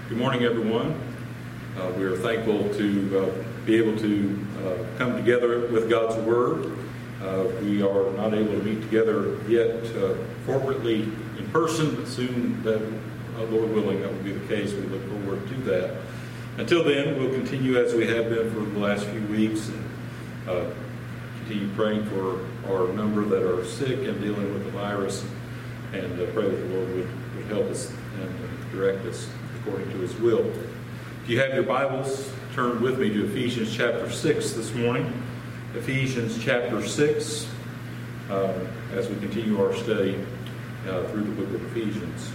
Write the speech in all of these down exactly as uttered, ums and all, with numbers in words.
Good morning, everyone. Uh, we are thankful to uh, be able to uh, come together with God's Word. Uh, we are not able to meet together yet uh, corporately in person, but soon, that, uh, Lord willing, that will be the case. We look forward to that. Until then, we'll continue as we have been for the last few weeks and uh, continue praying for our number that are sick and dealing with the virus, and uh, pray that the Lord would, would help us and direct us according to His will. If you have your Bibles, turn with me to Ephesians chapter six this morning. Ephesians chapter six, uh, as we continue our study uh, through the book of Ephesians.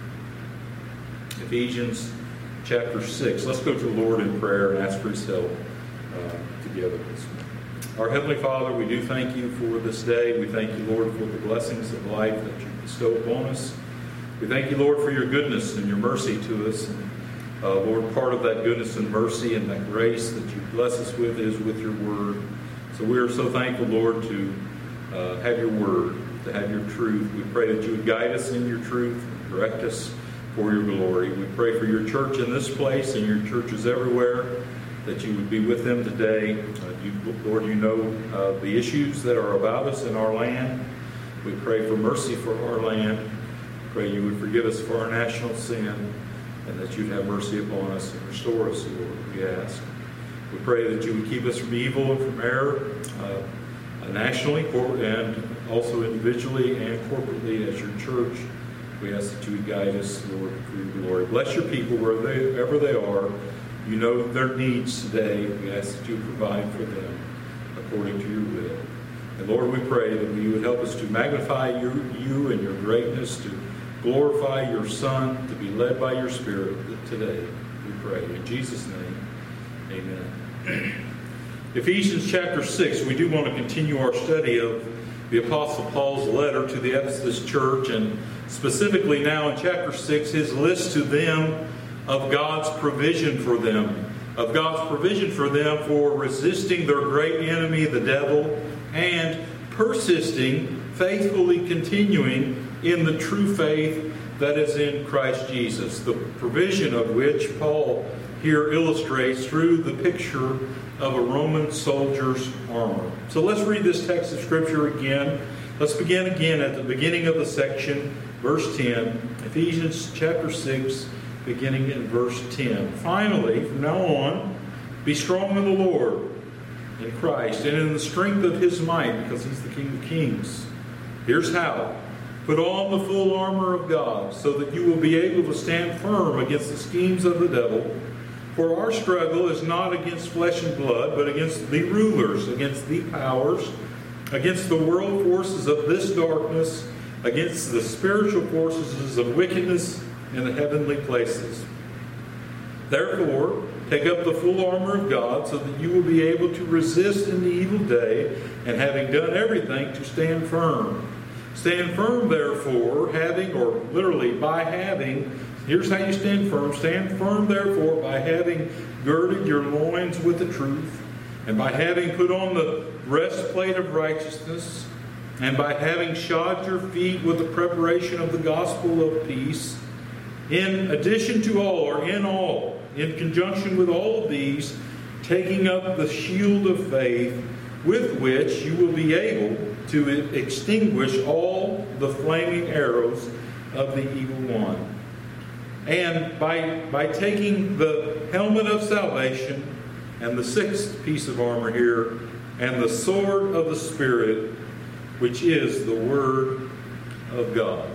Ephesians chapter six. Let's go to the Lord in prayer and ask for His help uh, together this morning. Our Heavenly Father, we do thank You for this day. We thank You, Lord, for the blessings of life that You bestow upon us. We thank You, Lord, for Your goodness and Your mercy to us. And, uh, Lord, part of that goodness and mercy and that grace that You bless us with is with Your Word. So we are so thankful, Lord, to uh, have Your Word, to have Your truth. We pray that You would guide us in Your truth and direct us for Your glory. We pray for Your church in this place and Your churches everywhere, that You would be with them today. Uh, you, Lord, You know uh, the issues that are about us in our land. We pray for mercy for our land. Pray You would forgive us for our national sin, and that You'd have mercy upon us and restore us, Lord, we ask. We pray that You would keep us from evil and from error, uh, nationally and also individually and corporately as Your church. We ask that You would guide us, Lord, for Your glory. Bless Your people wherever they are. You know their needs today. We ask that You would provide for them according to Your will. And Lord, we pray that You would help us to magnify You, you and Your greatness, to glorify Your Son, to be led by Your Spirit today, we pray. In Jesus' name, amen. Ephesians chapter six, we do want to continue our study of the Apostle Paul's letter to the Ephesus church, and specifically now in chapter six, his list to them of God's provision for them, of God's provision for them for resisting their great enemy, the devil, and persisting, faithfully continuing in the true faith that is in Christ Jesus, the provision of which Paul here illustrates through the picture of a Roman soldier's armor. So let's read this text of Scripture again. Let's begin again at the beginning of the section, verse ten, Ephesians chapter six, beginning in verse ten. Finally, from now on, be strong in the Lord, in Christ, and in the strength of His might, because He's the King of Kings. Here's how. Put on the full armor of God, so that you will be able to stand firm against the schemes of the devil. For our struggle is not against flesh and blood, but against the rulers, against the powers, against the world forces of this darkness, against the spiritual forces of wickedness in the heavenly places. Therefore, take up the full armor of God, so that you will be able to resist in the evil day, and having done everything, to stand firm. Stand firm, therefore, having, or literally by having, here's how you stand firm. Stand firm, therefore, by having girded your loins with the truth, and by having put on the breastplate of righteousness, and by having shod your feet with the preparation of the gospel of peace. In addition to all, or in all, in conjunction with all of these, taking up the shield of faith, with which you will be able to extinguish all the flaming arrows of the evil one. And by, by taking the helmet of salvation, and the sixth piece of armor here, and the sword of the Spirit, which is the Word of God.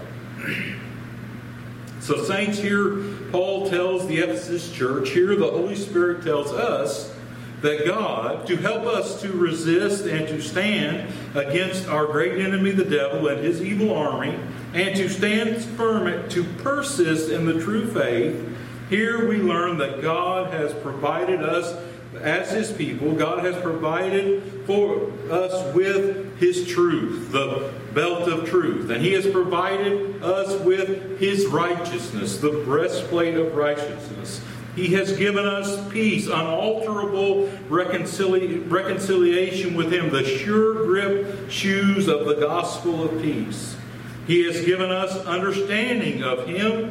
So saints, here Paul tells the Ephesus church, here the Holy Spirit tells us that God, to help us to resist and to stand against our great enemy, the devil, and his evil army, and to stand firm, to persist in the true faith, here we learn that God has provided us as His people. God has provided for us with His truth, the belt of truth. And He has provided us with His righteousness, the breastplate of righteousness. He has given us peace, unalterable reconcili- reconciliation with Him, the sure grip shoes of the gospel of peace. He has given us understanding of Him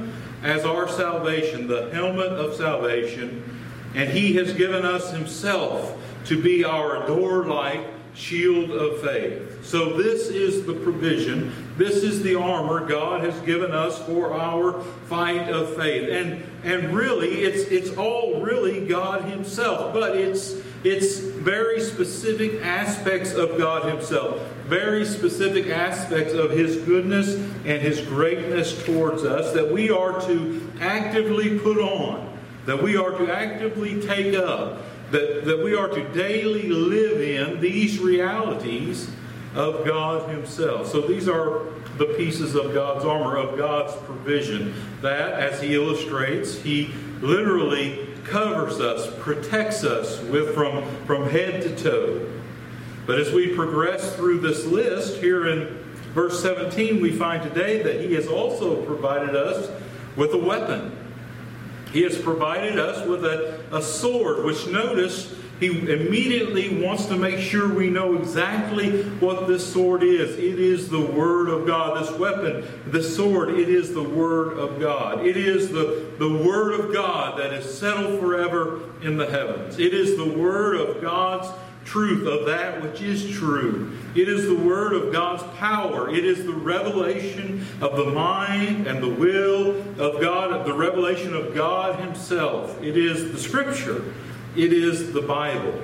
as our salvation, the helmet of salvation, and He has given us Himself to be our door-like shield of faith. So this is the provision, this is the armor God has given us for our fight of faith. And and really, it's it's all really God Himself, but it's it's very specific aspects of God Himself, very specific aspects of His goodness and His greatness towards us that we are to actively put on, that we are to actively take up, that, that we are to daily live in these realities of God Himself. So these are the pieces of God's armor, of God's provision, that, as He illustrates, He literally covers us, protects us with from, from head to toe. But as we progress through this list, here in verse seventeen, we find today that He has also provided us with a weapon. He has provided us with a, a sword, which notice He immediately wants to make sure we know exactly what this sword is. It is the Word of God. This weapon, this sword, it is the Word of God. It is the, the Word of God that is settled forever in the heavens. It is the Word of God's truth, of that which is true. It is the Word of God's power. It is the revelation of the mind and the will of God, the revelation of God Himself. It is the Scripture. It is the Bible.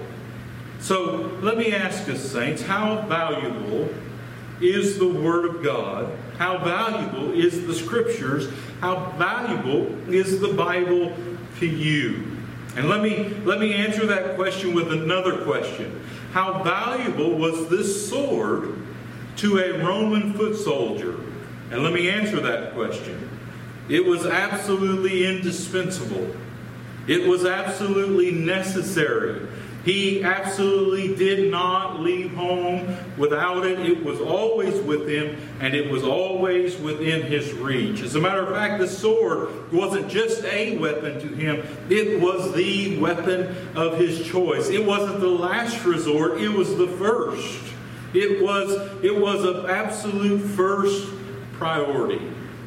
So let me ask us, saints, how valuable is the Word of God? How valuable is the Scriptures? How valuable is the Bible to you? And let me, let me answer that question with another question. How valuable was this sword to a Roman foot soldier? And let me answer that question. It was absolutely indispensable. It was absolutely necessary. He absolutely did not leave home without it. It was always with him, and it was always within his reach. As a matter of fact, the sword wasn't just a weapon to him. It was the weapon of his choice. It wasn't the last resort. It was the first. It was, it was of absolute first priority.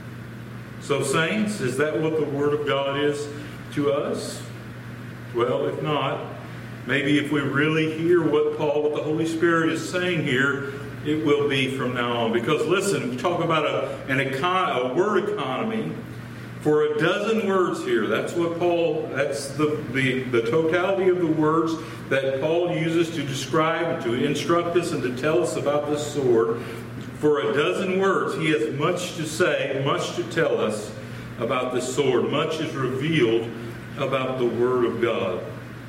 So, saints, is that what the Word of God is to us? Well, if not, maybe if we really hear what Paul, what the Holy Spirit is saying here, it will be from now on. Because listen, we talk about a, an econ, a word economy for a dozen words here. That's what Paul, that's the, the, the totality of the words that Paul uses to describe and to instruct us and to tell us about this sword. For a dozen words, he has much to say, much to tell us about this sword. Much is revealed about the Word of God.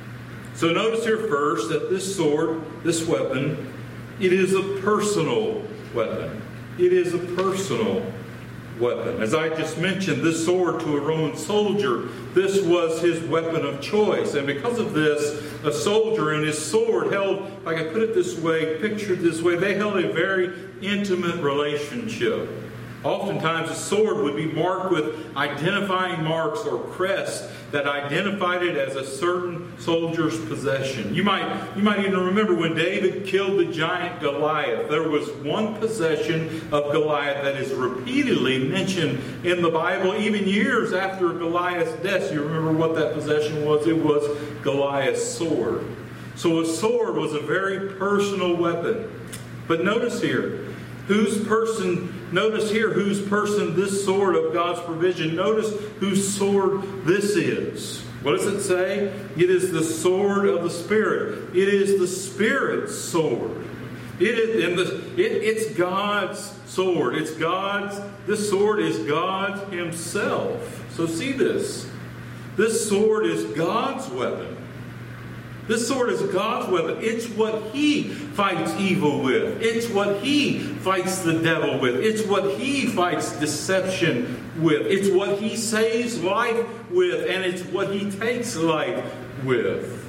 So notice here first that this sword, this weapon, it is a personal weapon. It is a personal weapon. As I just mentioned, this sword to a Roman soldier, this was his weapon of choice. And because of this, a soldier and his sword held, if I can put it this way, pictured this way, they held a very intimate relationship. Oftentimes a sword would be marked with identifying marks or crests that identified it as a certain soldier's possession. You might, you might even remember when David killed the giant Goliath. There was one possession of Goliath that is repeatedly mentioned in the Bible, even years after Goliath's death. You remember what that possession was? It was Goliath's sword. So a sword was a very personal weapon. But notice here, Whose person, notice here whose person this sword of God's provision, notice whose sword this is. What does it say? It is the sword of the Spirit. It is the Spirit's sword. It is, and the, it, it's God's sword. It's God's, this sword is God Himself. So see this. This sword is God's weapon. This sword is God's weapon. It's what He fights evil with. It's what He fights the devil with. It's what He fights deception with. It's what He saves life with. And it's what He takes life with.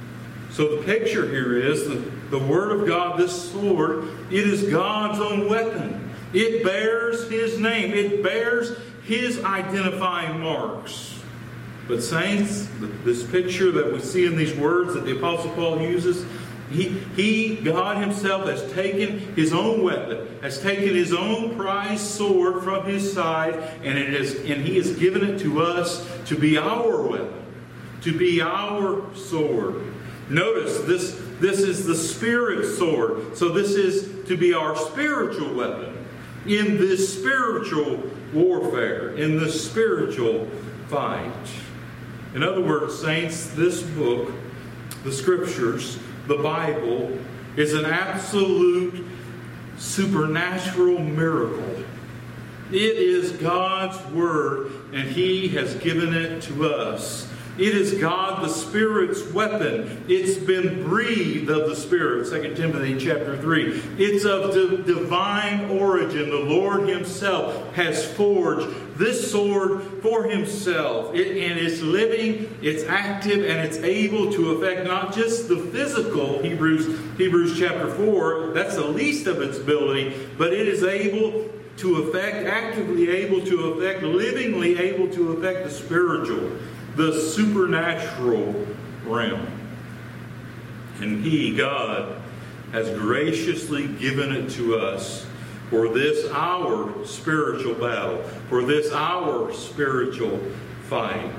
So the picture here is the, the Word of God, this sword, it is God's own weapon. It bears His name. It bears His identifying marks. But saints, this picture that we see in these words that the Apostle Paul uses, He, he, God himself, has taken his own weapon, has taken his own prized sword from his side, and it is, and he has given it to us to be our weapon, to be our sword. Notice this, this is the Spirit sword. So this is to be our spiritual weapon in this spiritual warfare, in this spiritual fight. In other words, saints, this book, the Scriptures, the Bible, is an absolute supernatural miracle. It is God's Word, and He has given it to us. It is God the Spirit's weapon. It's been breathed of the Spirit, Second Timothy chapter three. It's of di- divine origin. The Lord Himself has forged this sword for Himself. It, and it's living, it's active, and it's able to affect not just the physical, Hebrews, Hebrews chapter four, that's the least of its ability, but it is able to affect, actively able to affect, livingly able to affect the spiritual, the supernatural realm. And He, God, has graciously given it to us for this our spiritual battle, for this our spiritual fight.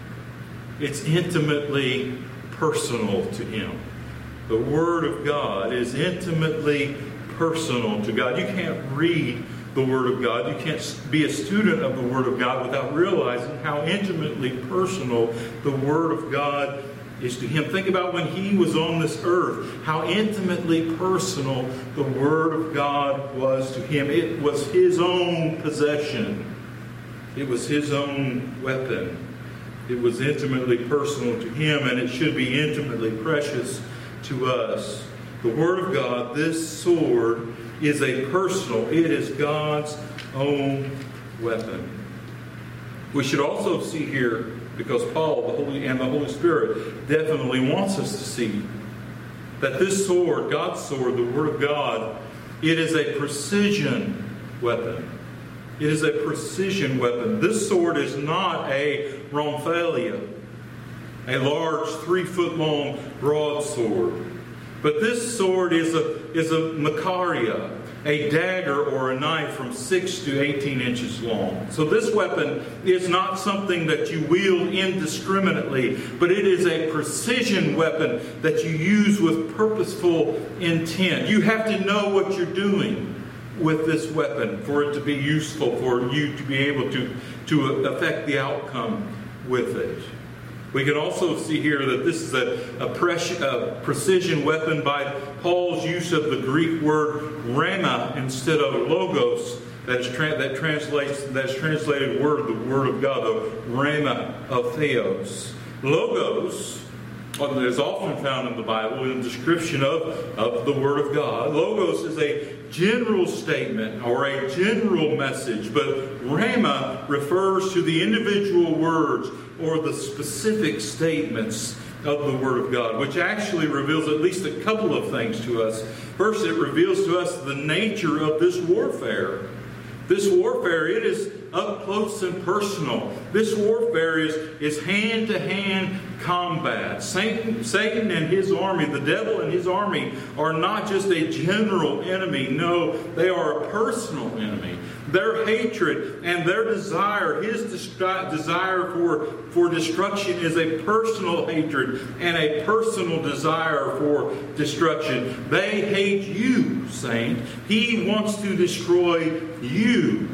It's intimately personal to Him. The Word of God is intimately personal to God. You can't read the Word of God. You can't be a student of the Word of God without realizing how intimately personal the Word of God is to Him. Think about when He was on this earth, how intimately personal the Word of God was to Him. It was His own possession. It was His own weapon. It was intimately personal to Him, and it should be intimately precious to us. The Word of God, this sword, is a personal, it is God's own weapon. We should also see here, because Paul the Holy and the Holy Spirit definitely wants us to see, that this sword, God's sword, the Word of God, it is a precision weapon. It is a precision weapon. This sword is not a Rhomphalia, a large three-foot-long broadsword. But this sword is a, is a Macharia, a dagger or a knife from six to eighteen inches long. So this weapon is not something that you wield indiscriminately, but it is a precision weapon that you use with purposeful intent. You have to know what you're doing with this weapon for it to be useful, for you to be able to, to affect the outcome with it. We can also see here that this is a, a, pres- a precision weapon by Paul's use of the Greek word rhema instead of logos. That is tra- that translates that is translated word, the Word of God, the rhema of Theos. Logos is often found in the Bible in the description of, of the Word of God. Logos is a general statement or a general message, but rhema refers to the individual words or the specific statements of the Word of God, which actually reveals at least a couple of things to us. First, it reveals to us the nature of this warfare. This warfare, it is up close and personal. This warfare is, is hand-to-hand combat. Satan, Satan and his army, the devil and his army, are not just a general enemy. No, they are a personal enemy. Their hatred and their desire, his destri- desire for, for destruction is a personal hatred and a personal desire for destruction. They hate you, saint. He wants to destroy you.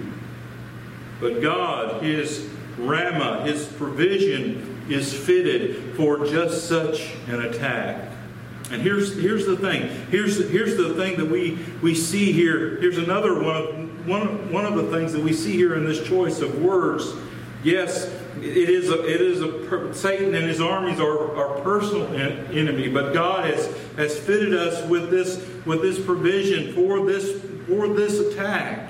But God, His Rama, His provision is fitted for just such an attack. And here's here's the thing. Here's here's the thing that we, we see here. Here's another one of one one of the things that we see here in this choice of words. Yes, it is a it is a Satan and his armies are our personal en- enemy, but God has has fitted us with this with this provision for this for this attack.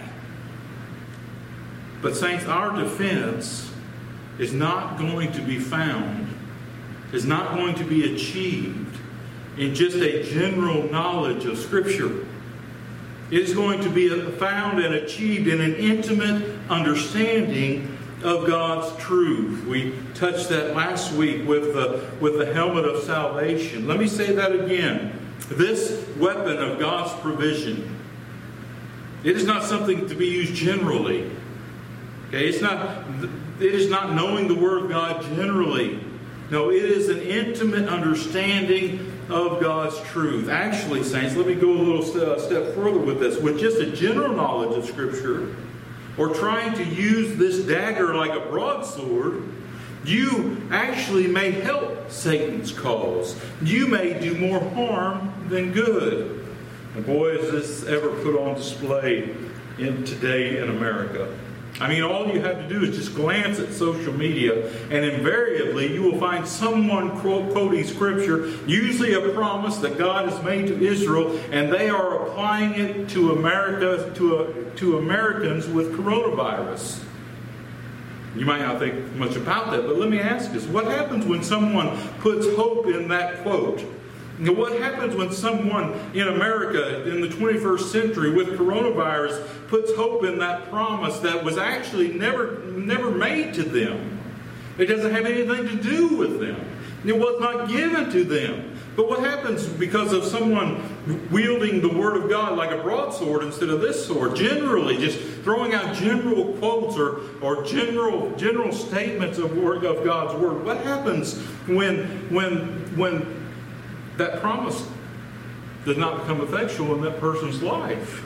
But saints, our defense is not going to be found, is not going to be achieved in just a general knowledge of Scripture. It is going to be found and achieved in an intimate understanding of God's truth. We touched that last week with the, with the helmet of salvation. Let me say that again. This weapon of God's provision, it is not something to be used generally. Okay, it's not, it is not knowing the Word of God generally. No, it is an intimate understanding of God's truth. Actually, saints, let me go a little st- step further with this. With just a general knowledge of Scripture, or trying to use this dagger like a broadsword, you actually may help Satan's cause. You may do more harm than good. And boy, is this ever put on display in today in America. I mean, all you have to do is just glance at social media, and invariably you will find someone quoting Scripture, usually a promise that God has made to Israel, and they are applying it to America, to, a, to Americans with coronavirus. You might not think much about that, but let me ask this. What happens when someone puts hope in that quote? You know, what happens when someone in America in the twenty-first century with coronavirus puts hope in that promise that was actually never, never made to them? It doesn't have anything to do with them. It was not given to them. But what happens because of someone wielding the Word of God like a broadsword instead of this sword? Generally, just throwing out general quotes or, or general general statements of, word, of God's Word. What happens when when when that promise does not become effectual in that person's life?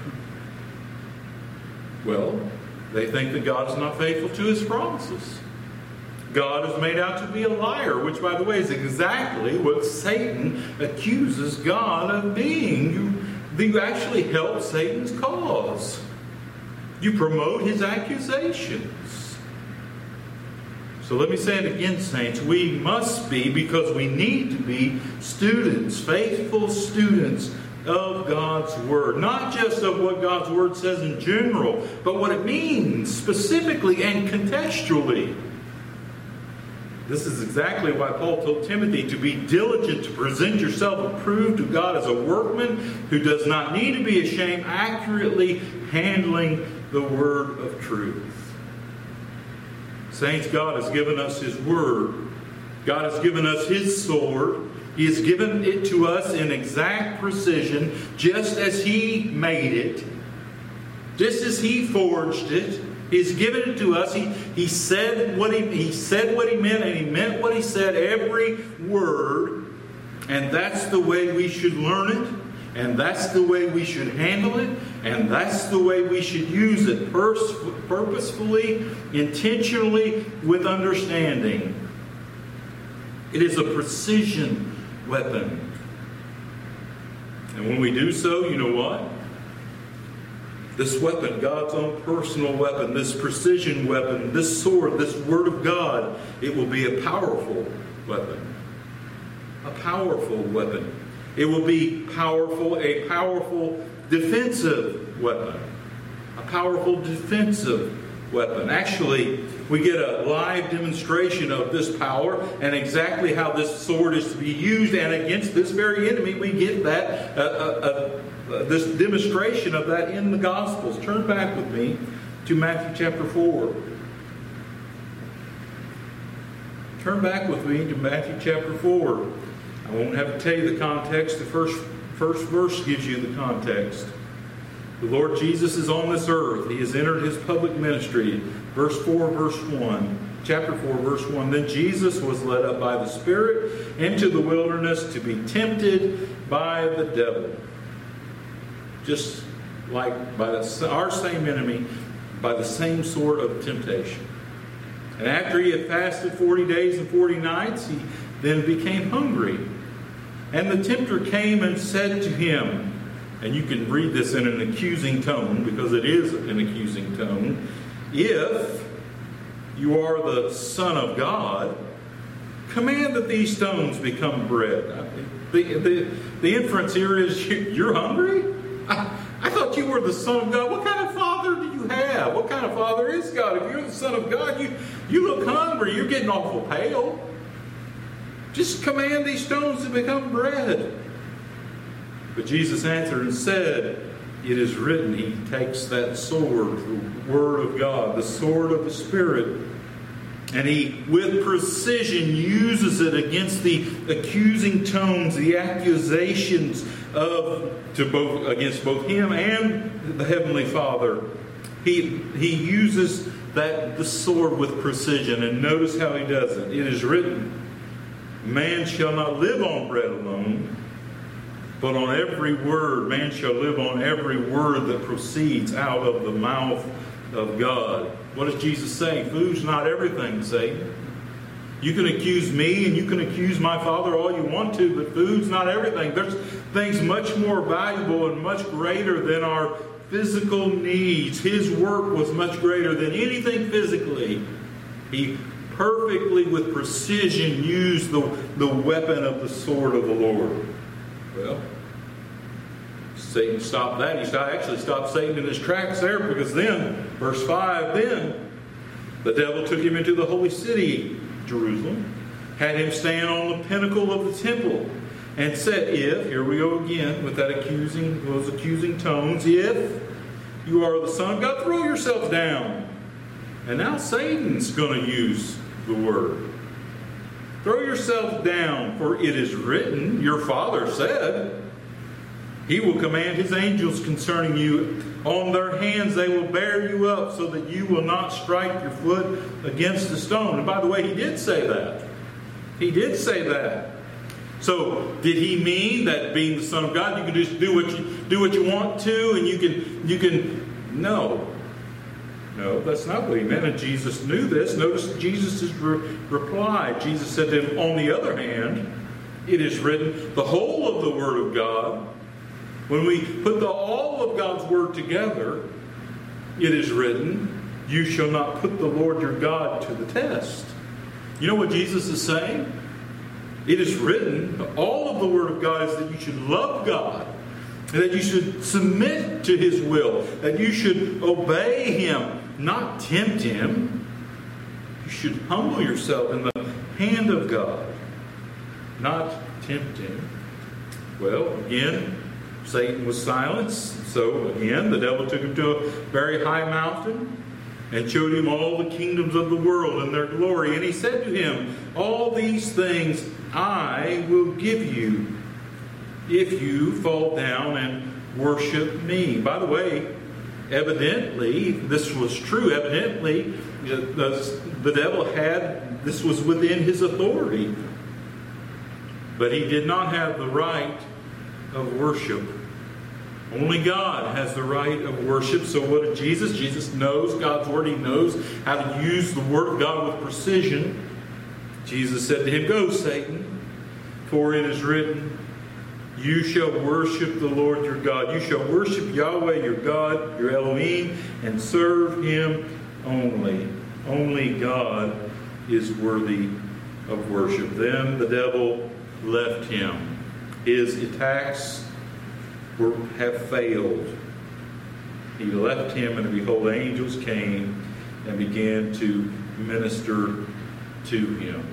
Well, they think that God is not faithful to His promises. God is made out to be a liar, which, by the way, is exactly what Satan accuses God of being. You, you actually help Satan's cause. You promote his accusations. So let me say it again, saints. We must be, because we need to be, students, faithful students of God's Word. Not just of what God's Word says in general, but what it means specifically and contextually. This is exactly why Paul told Timothy to be diligent to present yourself approved to God as a workman who does not need to be ashamed, accurately handling the word of truth. Saints, God has given us His Word. God has given us His sword. He has given it to us in exact precision, just as He made it, just as He forged it. He's given it to us. He, he said what he, he said what he meant, and He meant what He said, every word. And that's the way we should learn it. And that's the way we should handle it. And that's the way we should use it, pers- purposefully, intentionally, with understanding. It is a precision weapon. And when we do so, you know what? This weapon, God's own personal weapon, this precision weapon, this sword, this Word of God, it will be a powerful weapon. A powerful weapon. It will be powerful, a powerful defensive weapon. A powerful defensive weapon. Actually, we get a live demonstration of this power and exactly how this sword is to be used, and against this very enemy, we get that uh, uh, uh, this demonstration of that in the Gospels. Turn back with me to Matthew chapter four. Turn back with me to Matthew chapter four. I won't have to tell you the context. The first, first verse gives you the context. The Lord Jesus is on this earth. He has entered His public ministry. Verse four, verse one. Chapter four, verse one. Then Jesus was led up by the Spirit into the wilderness to be tempted by the devil. Just like by the, our same enemy, by the same sort of temptation. And after He had fasted forty days and forty nights, He then became hungry. And the tempter came and said to Him, and you can read this in an accusing tone, because it is an accusing tone, if you are the Son of God, command that these stones become bread. The, the, the inference here is, you're hungry? I, I thought you were the Son of God. What kind of Father do you have? What kind of Father is God? If you're the Son of God, you, you look hungry. You're getting awful pale. Just command these stones to become bread. But Jesus answered and said, it is written. He takes that sword, the Word of God, the sword of the Spirit, And he, with precision, uses it against the accusing tones, the accusations of to both against both him and the Heavenly Father. He he uses that the sword with precision, and notice how he does it. It is written, "Man shall not live on bread alone, but on every word. Man shall live on every word that proceeds out of the mouth of God." What is Jesus saying? Food's not everything, Satan. You can accuse me and you can accuse my Father all you want to, but food's not everything. There's things much more valuable and much greater than our physical needs. His work was much greater than anything physically. He perfectly, with precision, used the, the weapon of the sword of the Lord. Well, Satan stopped that. He stopped, actually stopped Satan in his tracks there, because then, verse five, then the devil took him into the holy city, Jerusalem, had him stand on the pinnacle of the temple, and said, if, here we go again with that accusing, those accusing tones, if you are the Son of God, throw yourself down. And now Satan's going to use the word. Throw yourself down, for it is written, your Father said, He will command His angels concerning you. On their hands they will bear you up, so that you will not strike your foot against a stone. And by the way, He did say that. He did say that. So, did He mean that being the Son of God, you can just do what you do what you want to, and you can you can no. No, that's not what He meant. And Jesus knew this. Notice Jesus' re- reply. Jesus said to him, on the other hand, it is written, the whole of the Word of God. When we put the all of God's Word together, it is written, you shall not put the Lord your God to the test. You know what Jesus is saying? It is written, all of the Word of God is that you should love God, and that you should submit to His will, that you should obey Him, not tempt Him. You should humble yourself in the hand of God, not tempt Him. Well, again, Satan was silenced. So again, the devil took him to a very high mountain and showed him all the kingdoms of the world and their glory. And he said to him, all these things I will give you if you fall down and worship me. By the way, evidently, this was true. Evidently, the, the devil had, this was within his authority. But he did not have the right of worship. Only God has the right of worship. So what did Jesus? Jesus knows God's Word. He knows how to use the Word of God with precision. Jesus said to him, go, Satan, for it is written, you shall worship the Lord your God. You shall worship Yahweh your God, your Elohim, and serve Him only. Only God is worthy of worship. Then the devil left him. His attacks were, have failed. He left him, and behold, angels came and began to minister to him.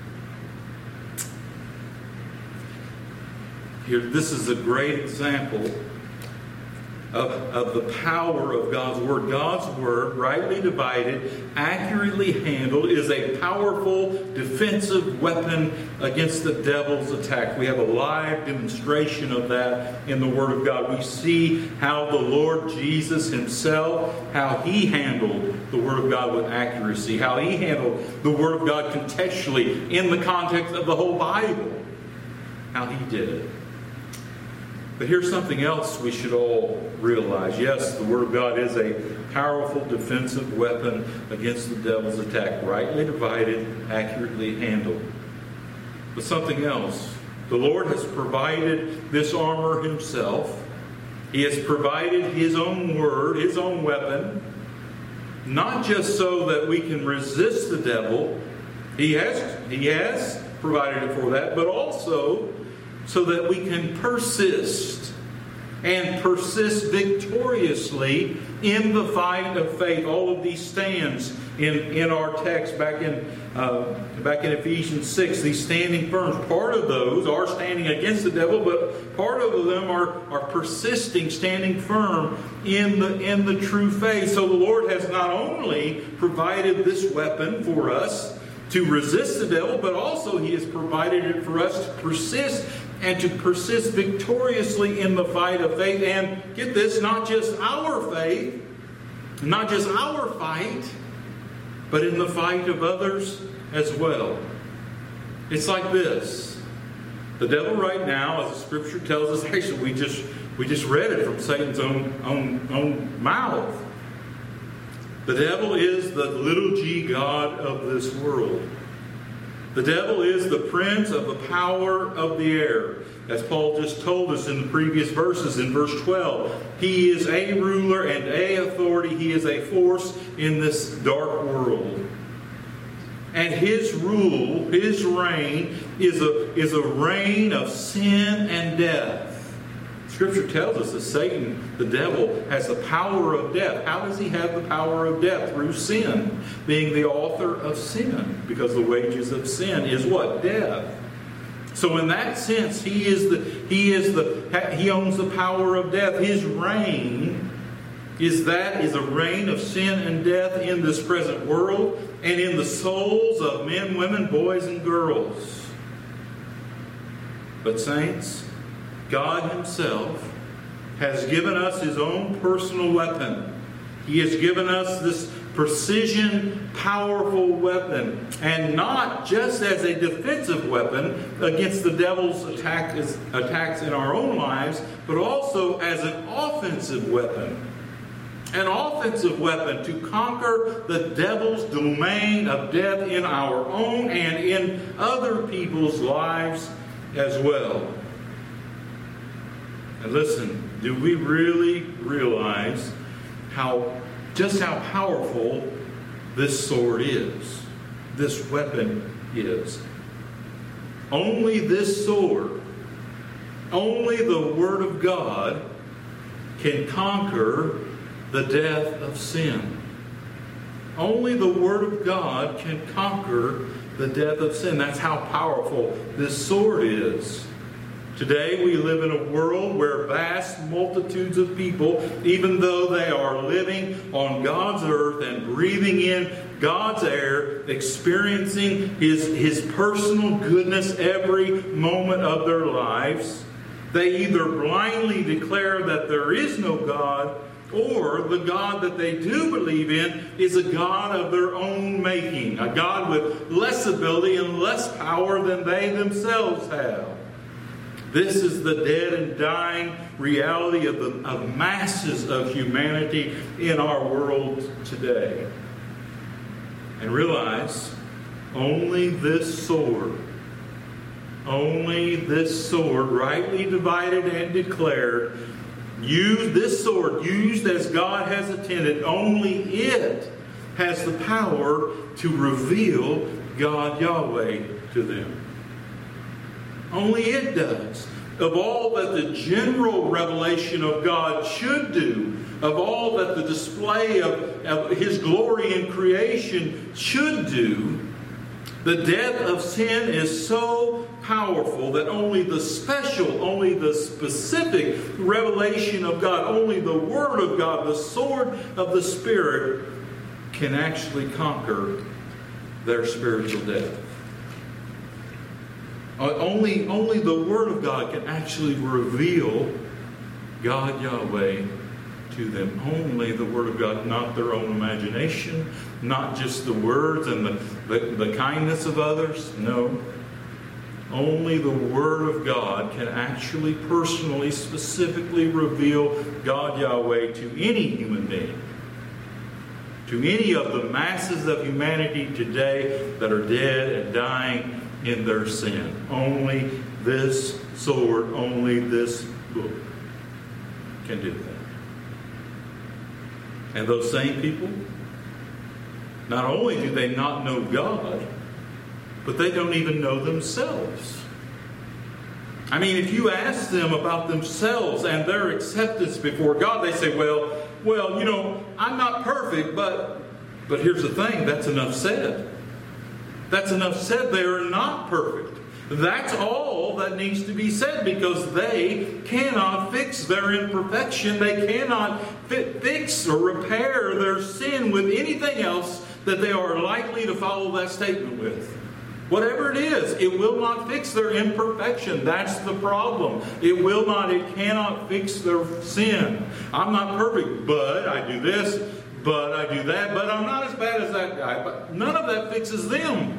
Here, this is a great example of, of the power of God's Word. God's Word, rightly divided, accurately handled, is a powerful defensive weapon against the devil's attack. We have a live demonstration of that in the Word of God. We see how the Lord Jesus Himself, how He handled the Word of God with accuracy, how He handled the Word of God contextually in the context of the whole Bible, how He did it. But here's something else we should all realize. Yes, the Word of God is a powerful defensive weapon against the devil's attack, rightly divided, accurately handled. But something else. The Lord has provided this armor Himself. He has provided His own Word, His own weapon, not just so that we can resist the devil. He has, he has provided it for that, but also so that we can persist and persist victoriously in the fight of faith. All of these stands in, in our text back in uh, back in Ephesians six, these standing firms. Part of those are standing against the devil, but part of them are, are persisting, standing firm in the in the true faith. So the Lord has not only provided this weapon for us to resist the devil, but also He has provided it for us to persist and to persist victoriously in the fight of faith. And get this, not just our faith, not just our fight, but in the fight of others as well. It's like this. The devil right now, as the Scripture tells us, actually we just we just read it from Satan's own, own, own mouth. The devil is the little g god of this world. The devil is the prince of the power of the air. As Paul just told us in the previous verses, in verse twelve, he is a ruler and a authority. He is a force in this dark world. And his rule, his reign, is a, is a reign of sin and death. Scripture tells us that Satan, the devil, has the power of death. How does he have the power of death? Through sin, being the author of sin. Because the wages of sin is what? Death. So in that sense, he is the he is the he owns the power of death. His reign is that is a reign of sin and death in this present world and in the souls of men, women, boys, and girls. But saints, God Himself has given us His own personal weapon. He has given us this precision, powerful weapon. And not just as a defensive weapon against the devil's attack, attacks in our own lives, but also as an offensive weapon. An offensive weapon to conquer the devil's domain of death in our own and in other people's lives as well. And listen, do we really realize how just how powerful this sword is? This weapon is. Only this sword, only the Word of God can conquer the death of sin. Only the Word of God can conquer the death of sin. That's how powerful this sword is. Today we live in a world where vast multitudes of people, even though they are living on God's earth and breathing in God's air, experiencing His, His personal goodness every moment of their lives, they either blindly declare that there is no God, or the God that they do believe in is a God of their own making, a God with less ability and less power than they themselves have. This is the dead and dying reality of the of masses of humanity in our world today. And realize, only this sword, only this sword, rightly divided and declared, used this sword, used as God has intended, only it has the power to reveal God Yahweh to them. Only it does. Of all that the general revelation of God should do, of all that the display of, of His glory in creation should do, the death of sin is so powerful that only the special, only the specific revelation of God, only the Word of God, the sword of the Spirit, can actually conquer their spiritual death. Only, only the Word of God can actually reveal God Yahweh to them. Only the Word of God, not their own imagination, not just the words and the, the, the kindness of others. No. Only the Word of God can actually, personally, specifically reveal God Yahweh to any human being. To any of the masses of humanity today that are dead and dying in their sin. Only this sword, only this book can do that. And those same people, not only do they not know God, but they don't even know themselves. I mean, if you ask them about themselves and their acceptance before God, they say, well, well, you know, I'm not perfect, but, but here's the thing, that's enough said. That's enough said. They are not perfect. That's all that needs to be said, because they cannot fix their imperfection. They cannot fi- fix or repair their sin with anything else that they are likely to follow that statement with. Whatever it is, it will not fix their imperfection. That's the problem. It will not, it cannot fix their sin. I'm not perfect, but I do this, but I do that, but I'm not as bad as that guy. But none of that fixes them.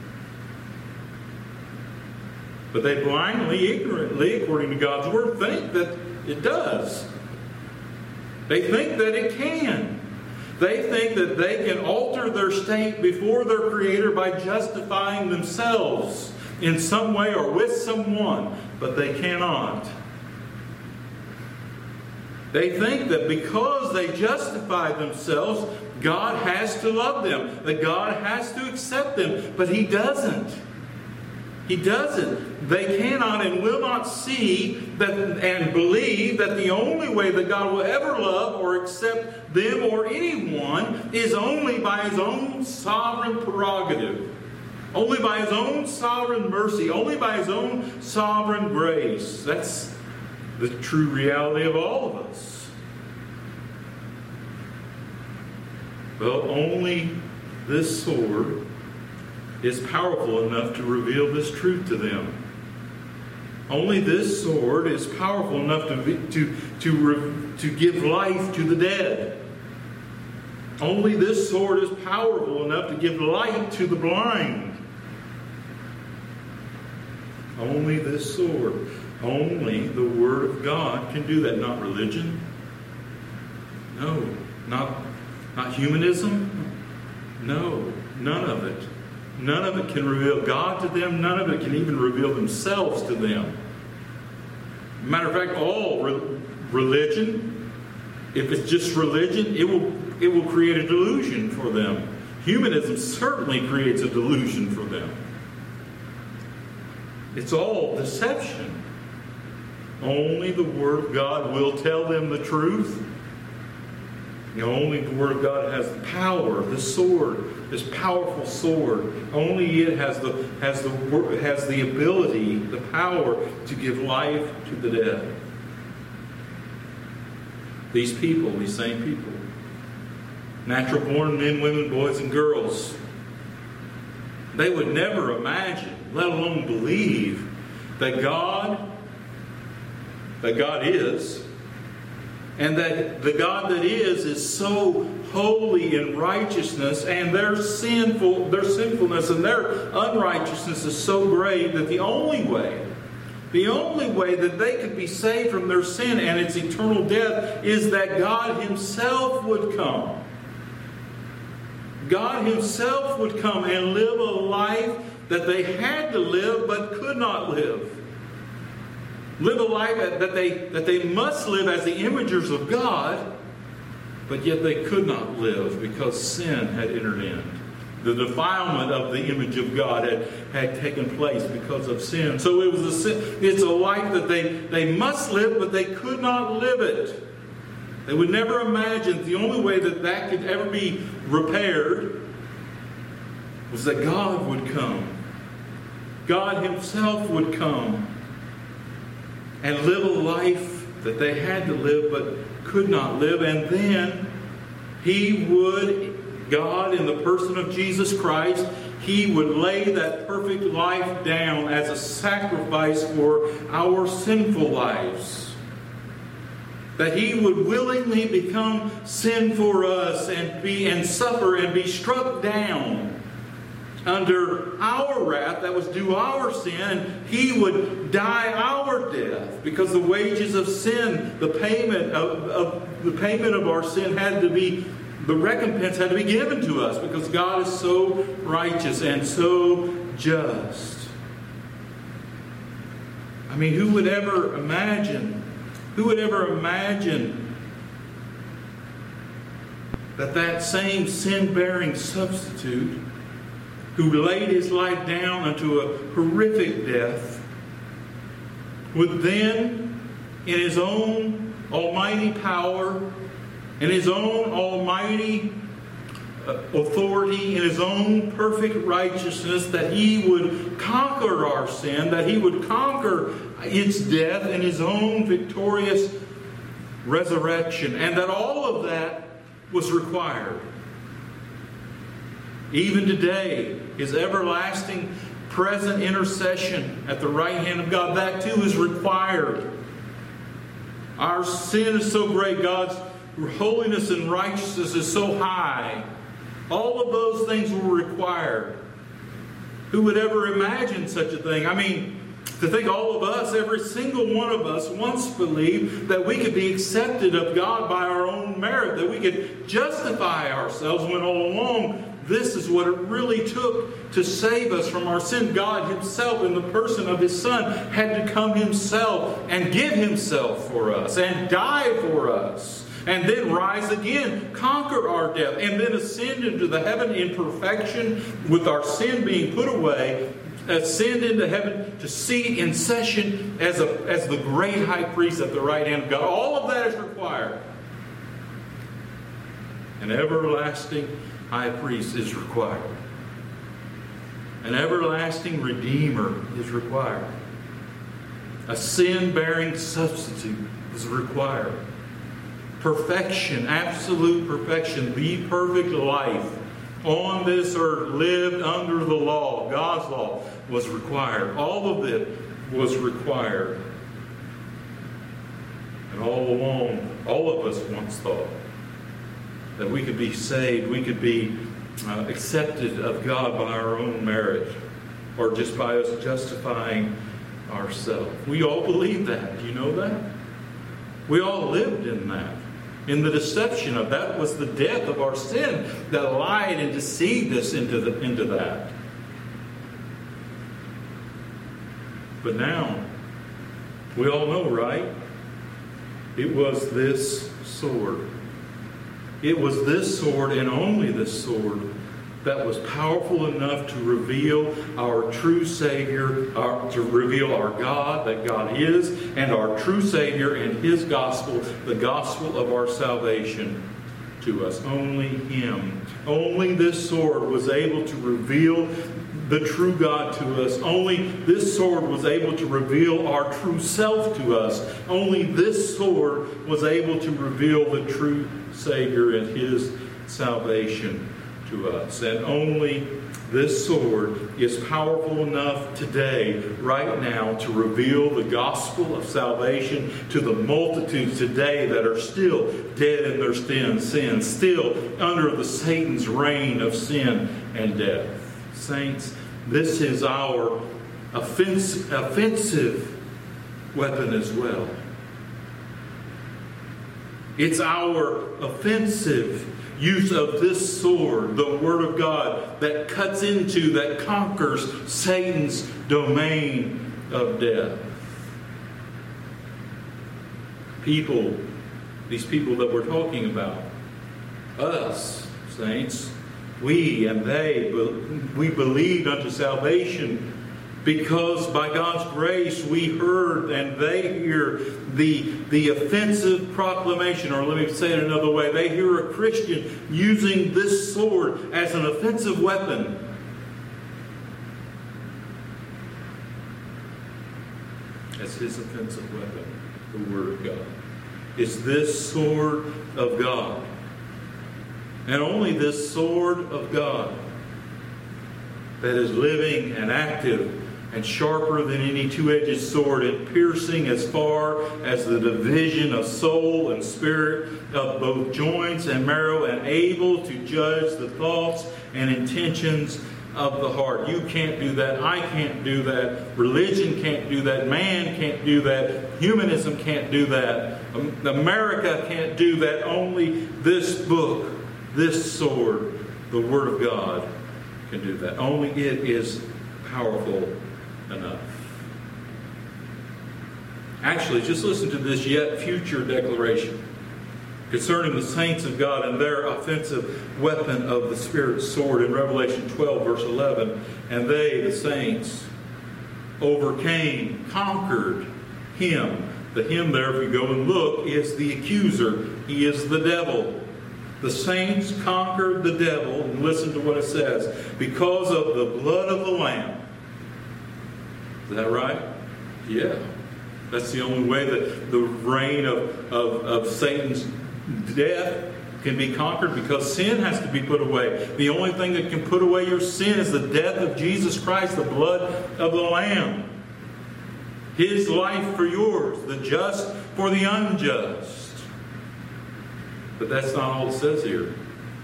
But they blindly, ignorantly, according to God's Word, think that it does. They think that it can. They think that they can alter their state before their Creator by justifying themselves in some way or with someone, but they cannot. They think that because they justify themselves, God has to love them, that God has to accept them, but He doesn't. He doesn't. They cannot and will not see that and believe that the only way that God will ever love or accept them or anyone is only by His own sovereign prerogative. Only by His own sovereign mercy. Only by His own sovereign grace. That's the true reality of all of us. Well, only this sword is powerful enough to reveal this truth to them. Only this sword is powerful enough to, to, to, to give life to the dead. Only this sword is powerful enough to give light to the blind. Only this sword, only the Word of God can do that. Not religion. No. Not, not humanism. No. None of it. None of it can reveal God to them. None of it can even reveal themselves to them. Matter of fact, all re- religion, if it's just religion, it will it will create a delusion for them. Humanism certainly creates a delusion for them. It's all deception. Only the Word of God will tell them the truth. You know, only the Word of God has the power, the sword, this powerful sword. Only it has the has the has the ability, the power to give life to the dead. These people, these same people, natural-born men, women, boys, and girls, they would never imagine, let alone believe, that God, that God is. And that the God that is is so holy in righteousness, and their sinful, their sinfulness and their unrighteousness is so great that the only way, the only way that they could be saved from their sin and its eternal death is that God Himself would come. God Himself would come and live a life that they had to live but could not live. Live a life that they, that they must live as the imagers of God, but yet they could not live because sin had entered in. The defilement of the image of God had, had taken place because of sin. So it was a sin, it's a life that they, they must live, but they could not live it. They would never imagine the only way that that could ever be repaired was that God would come. God Himself would come and live a life that they had to live but could not live. And then He would, God in the person of Jesus Christ, He would lay that perfect life down as a sacrifice for our sinful lives. That He would willingly become sin for us and be and suffer and be struck down under our wrath that was due our sin. He would die our death because the wages of sin, the payment of, of the payment of our sin had to be, the recompense had to be given to us because God is so righteous and so just. I mean, who would ever imagine, who would ever imagine that that same sin-bearing substitute who laid His life down unto a horrific death would then, in His own almighty power, in His own almighty authority, in His own perfect righteousness, that He would conquer our sin, that He would conquer its death in His own victorious resurrection, and that all of that was required. Even today, His everlasting present intercession at the right hand of God, that too is required. Our sin is so great, God's holiness and righteousness is so high. All of those things were required. Who would ever imagine such a thing? I mean, to think all of us, every single one of us, once believed that we could be accepted of God by our own merit, that we could justify ourselves, when all along this is what it really took to save us from our sin. God Himself, in the person of His Son, had to come Himself and give Himself for us and die for us. And then rise again, conquer our death, and then ascend into the heaven in perfection, with our sin being put away, ascend into heaven to sit in session as, a, as the great high priest at the right hand of God. All of that is required. An everlasting high priest is required. An everlasting redeemer is required. A sin-bearing substitute is required. Perfection, absolute perfection, the perfect life on this earth, lived under the law, God's law, was required. All of it was required. And all along, all of us once thought that we could be saved, we could be uh, accepted of God by our own merit, or just by us justifying ourselves. We all believed that. Do you know that? We all lived in that. In the deception of that was the death of our sin that lied and deceived us into, the, into that. But now, we all know, right? It was this sword. It was this sword, and only this sword, that was powerful enough to reveal our true Savior, our, to reveal our God, that God is, and our true Savior and His gospel, the gospel of our salvation to us. Only Him. Only this sword was able to reveal the true God to us. Only this sword was able to reveal our true self to us. Only this sword was able to reveal the true Savior and His salvation to us. And only this sword is powerful enough today, right now, to reveal the gospel of salvation to the multitudes today that are still dead in their sin, still under the Satan's reign of sin and death. Saints, this is our offensive, offensive weapon as well. It's our offensive use of this sword, the Word of God, that cuts into, that conquers Satan's domain of death. People, these people that we're talking about, us, saints, we and they, we believed unto salvation because by God's grace we heard and they hear the, the offensive proclamation, or let me say it another way, they hear a Christian using this sword as an offensive weapon. As his offensive weapon, the Word of God. It's this sword of God. And only this sword of God that is living and active and sharper than any two-edged sword, and piercing as far as the division of soul and spirit, of both joints and marrow, and able to judge the thoughts and intentions of the heart. You can't do that. I can't do that. Religion can't do that. Man can't do that. Humanism can't do that. America can't do that. Only this book, this sword, the Word of God, can do that. Only it is powerful enough. Actually, just listen to this yet future declaration concerning the saints of God and their offensive weapon of the Spirit's sword in Revelation twelve, verse eleven. And they, the saints, overcame, conquered him. The him there, if you go and look, is the accuser. He is the devil. The saints conquered the devil, and listen to what it says, because of the blood of the Lamb. Is that right? Yeah. That's the only way that the reign of, of, of Satan's death can be conquered, because sin has to be put away. The only thing that can put away your sin is the death of Jesus Christ, the blood of the Lamb. His life for yours, the just for the unjust. But that's not all it says here.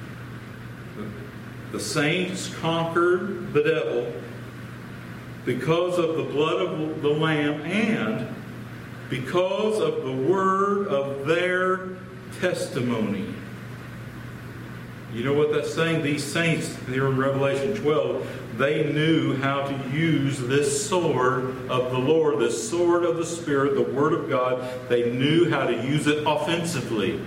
The saints conquered the devil because of the blood of the Lamb and because of the word of their testimony. You know what that's saying? These saints here in Revelation twelve, they knew how to use this sword of the Lord, this sword of the Spirit, the Word of God. They knew how to use it offensively.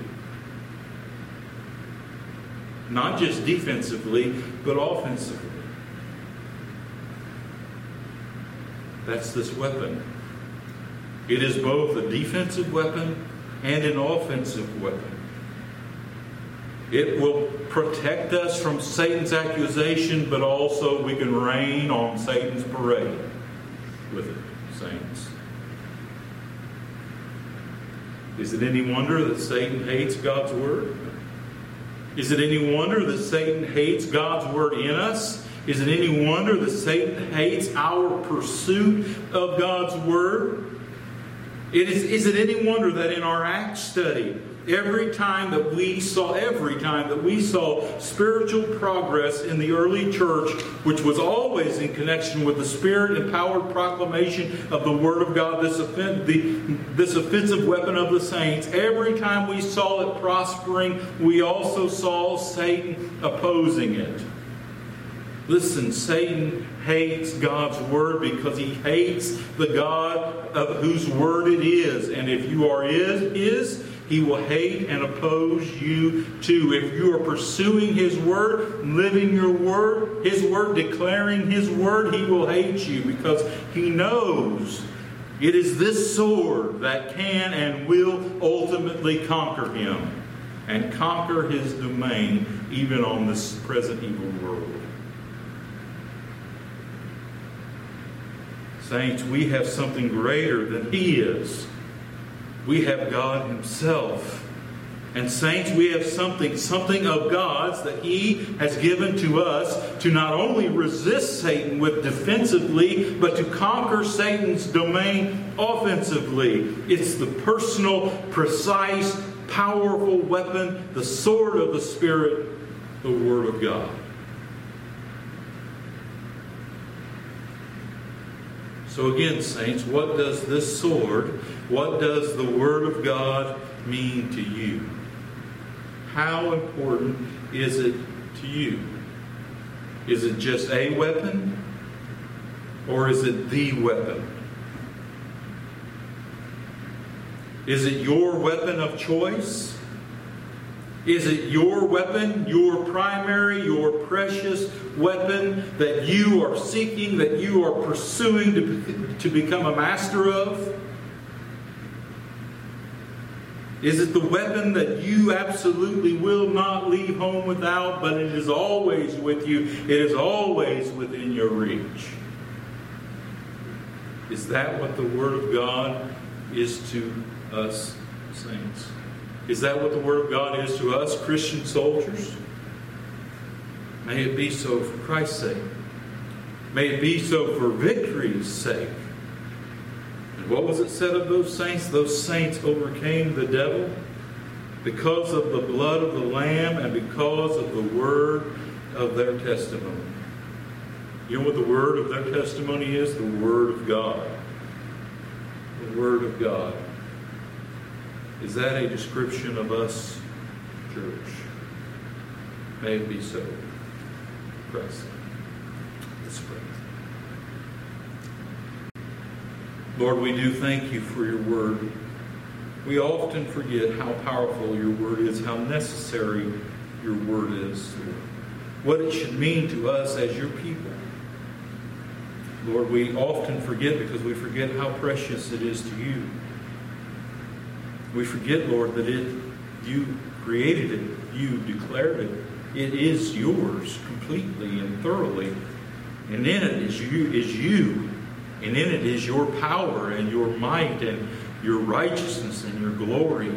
Not just defensively, but offensively. That's this weapon. It is both a defensive weapon and an offensive weapon. It will protect us from Satan's accusation, but also we can rain on Satan's parade with it, saints. Is it any wonder that Satan hates God's Word? Is it any wonder that Satan hates God's Word in us? Is it any wonder that Satan hates our pursuit of God's Word? It is, is it any wonder that in our Acts study, every time that we saw, every time that we saw spiritual progress in the early church, which was always in connection with the Spirit-empowered proclamation of the Word of God, this, offen- the, this offensive weapon of the saints, every time we saw it prospering, we also saw Satan opposing it. Listen, Satan hates God's Word because he hates the God of whose Word it is. And if you are His, He will hate and oppose you too. If you are pursuing His Word, living your Word, His Word, declaring His Word, He will hate you because He knows it is this sword that can and will ultimately conquer him and conquer his domain even on this present evil world. Saints, we have something greater than He is. We have God Himself. And saints, we have something, something of God's that He has given to us to not only resist Satan with defensively, but to conquer Satan's domain offensively. It's the personal, precise, powerful weapon, the sword of the Spirit, the Word of God. So again, saints, what does this sword, what does the Word of God mean to you? How important is it to you? Is it just a weapon? Or is it the weapon? Is it your weapon of choice? Is it your weapon, your primary, your precious weapon that you are seeking, that you are pursuing to, to become a master of? Is it the weapon that you absolutely will not leave home without, but it is always with you, it is always within your reach? Is that what the Word of God is to us, saints? Is that what the Word of God is to us, Christian soldiers? May it be so for Christ's sake. May it be so for victory's sake. And what was it said of those saints? Those saints overcame the devil because of the blood of the Lamb and because of the word of their testimony. You know what the word of their testimony is? The Word of God. The Word of God. Is that a description of us, church? May it be so. Christ. Let's pray. Lord, we do thank You for Your Word. We often forget how powerful Your Word is, how necessary Your Word is, Lord. What it should mean to us as Your people. Lord, we often forget because we forget how precious it is to you. We forget, Lord, that it you created it, you declared it. It is yours completely and thoroughly. And in it is you, is you. And in it is your power and your might and your righteousness and your glory.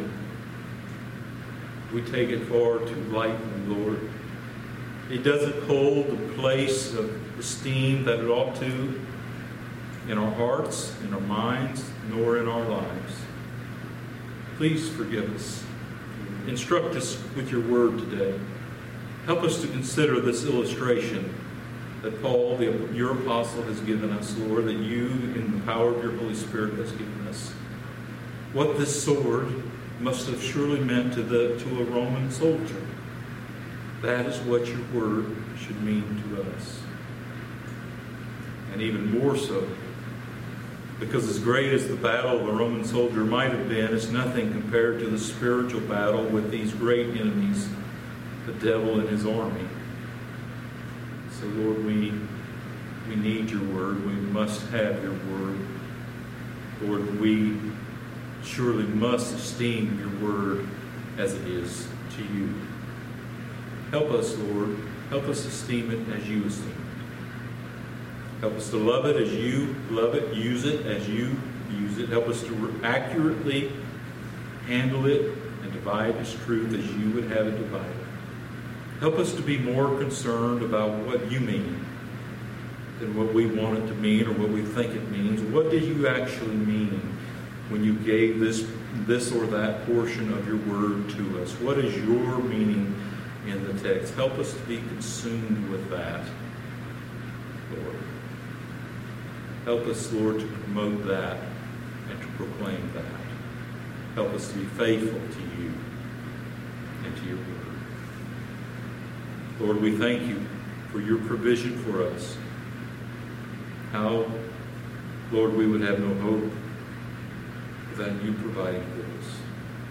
We take it far too lightly, Lord. It doesn't hold the place of esteem that it ought to in our hearts, in our minds, nor in our lives. Please forgive us. Instruct us with your word today. Help us to consider this illustration that Paul, the, your apostle, has given us, Lord, that you, in the power of your Holy Spirit, has given us. What this sword must have surely meant to, the, to a Roman soldier. That is what your word should mean to us. And even more so, because as great as the battle of a Roman soldier might have been, it's nothing compared to the spiritual battle with these great enemies, the devil and his army. So, Lord, we, we need your word. We must have your word. Lord, we surely must esteem your word as it is to you. Help us, Lord. Help us esteem it as you esteem it. Help us to love it as you love it, use it as you use it. Help us to accurately handle it and divide its truth as you would have it divided. Help us to be more concerned about what you mean than what we want it to mean or what we think it means. What did you actually mean when you gave this, this or that portion of your word to us? What is your meaning in the text? Help us to be consumed with that, Lord. Help us, Lord, to promote that and to proclaim that. Help us to be faithful to you and to your word. Lord, we thank you for your provision for us. How, Lord, we would have no hope without you providing for us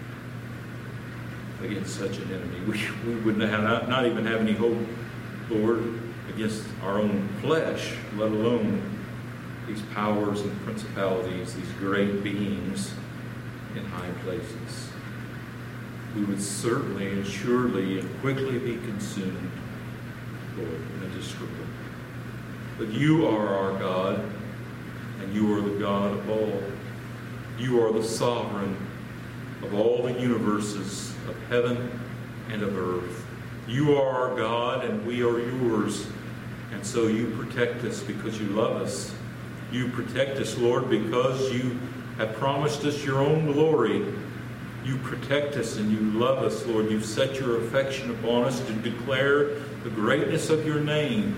against such an enemy. We, we would not, not even have any hope, Lord, against our own flesh, let alone these powers and principalities, these great beings in high places. We would certainly and surely and quickly be consumed, Lord, and destroyed. But you are our God, and you are the God of all. You are the sovereign of all the universes of heaven and of earth. You are our God, and we are yours. And so you protect us because you love us. You protect us, Lord, because you have promised us your own glory. You protect us and you love us, Lord. You've set your affection upon us to declare the greatness of your name.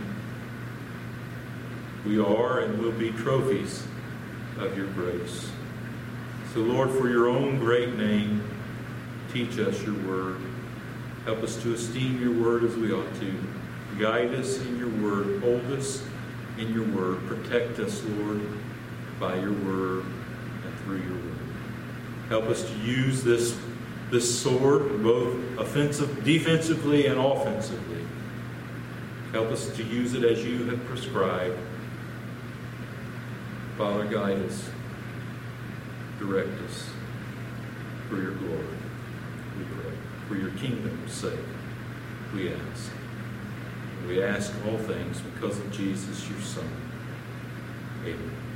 We are and will be trophies of your grace. So, Lord, for your own great name, teach us your word. Help us to esteem your word as we ought to. Guide us in your word. Hold us in your word. Protect us, Lord, by your word and through your word. Help us to use this, this sword both offensive, defensively and offensively. Help us to use it as you have prescribed. Father, guide us. Direct us for your glory, we pray. For your kingdom's sake, we ask. We ask all things because of Jesus, your Son. Amen.